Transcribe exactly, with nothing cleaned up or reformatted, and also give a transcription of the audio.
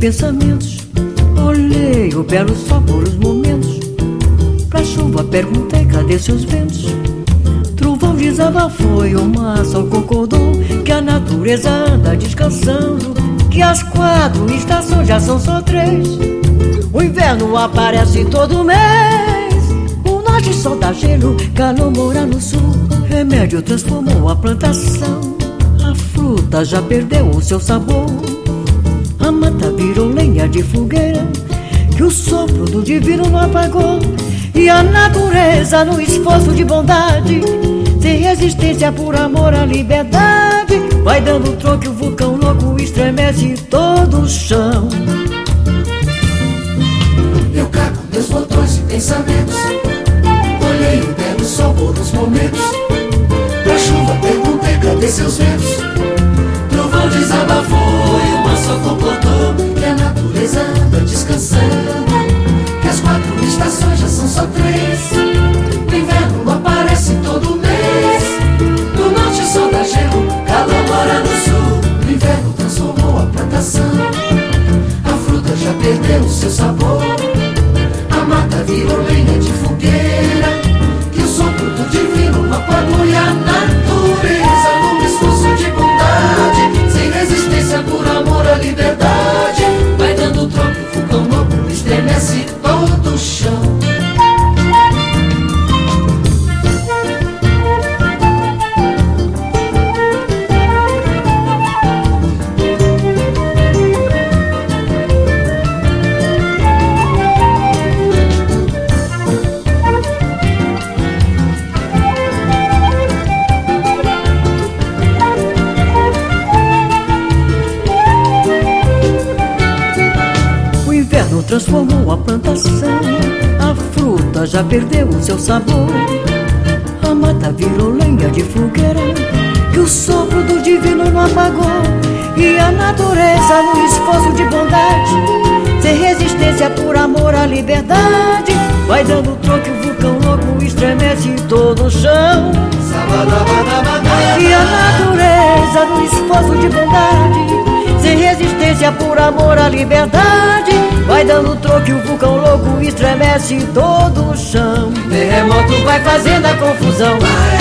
pensamentos. Olhei o belo sol por os momentos. Pra chuva perguntei cadê seus ventos. Trovão desabafou e o mar só concordou que a natureza anda descansando, que as quatro estações já são só três. O inverno aparece todo mês. O norte solta gelo, calor mora no sul. Remédio transformou a plantação. A fruta já perdeu o seu sabor. A mata virou lenha de fogueira que o sopro do divino não apagou. E a natureza no esforço de bondade, sem resistência por amor à liberdade, vai dando troco e o vulcão louco estremece todo o chão. Eu cago meus botões e pensamentos. Olhei o belo sol por uns momentos. Pra chuva perguntei cadê seus ventos. Trovão desabafou e o mar só concordou que a natureza anda descansando, que as quatro estações já são só três. O inverno aparece todo mês. No norte sol dá gelo, calor mora no sul. O inverno transformou a plantação. A fruta já perdeu o seu sabor. A mata virou lenha de fogueira que o sopro do divino apagou. E a natureza num esforço de bondade, sem resistência por amor à liberdade, vai dando troco, o vulcão louco estremece todo o chão. Transformou a plantação. A fruta já perdeu o seu sabor. A mata virou lenha de fogueira que o sopro do divino não apagou. E a natureza no esforço de bondade, sem resistência por amor à liberdade, vai dando troco e o vulcão louco estremece todo o chão. E a natureza no esforço de bondade, sem resistência por amor à liberdade, vai dando troco e o vulcão louco estremece todo o chão. Terremoto vai fazendo a confusão.